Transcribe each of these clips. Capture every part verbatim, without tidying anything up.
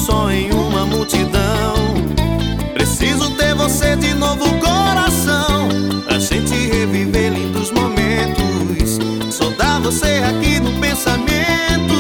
só em uma multidão. Preciso ter você de novo, coração, pra gente reviver lindos momentos. Só dá você aqui no pensamento.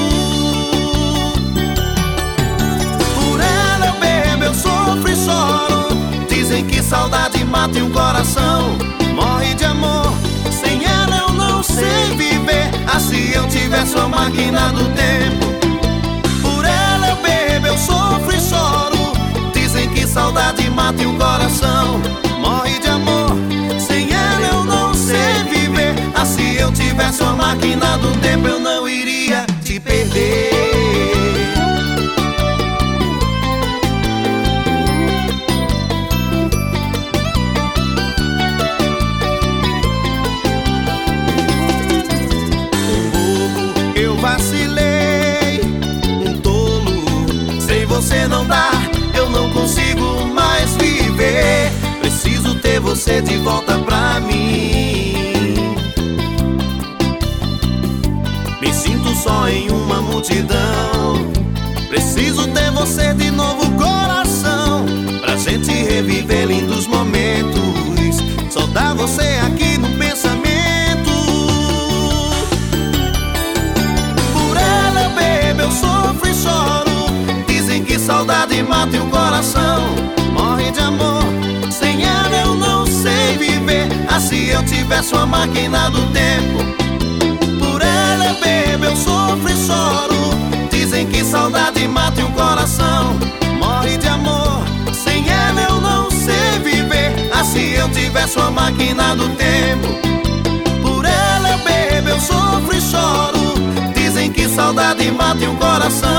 Por ela eu bebo, eu sofro e choro. Dizem que saudade mata um coração. Morre de amor, sem ela eu não sei viver. Ah, se eu tivesse uma máquina do tempo. Por ela eu bebo, eu sofro e choro. Dizem que saudade mata um coração. Morre de amor, sem ela eu não sei viver. Ah, se eu tivesse uma máquina do tempo, eu não iria te perder. Vacilei, um tolo. Sem você não dá, eu não consigo mais viver. Preciso ter você de volta pra mim. Me sinto só em uma multidão. Preciso ter você de novo, coração, pra gente reviver lindos momentos. Só dá você aqui no pensamento. Eu sofro e choro. Dizem que saudade mata um coração. Morre de amor, sem ela eu não sei viver. Ah, se eu tivesse uma máquina do tempo. Por ela eu bebo, eu sofro e choro. Dizem que saudade mata um coração. Morre de amor, sem ela eu não sei viver. Ah, se eu tivesse uma máquina do tempo. Por ela eu bebo, eu sofro e choro. Dizem que saudade mata um coração.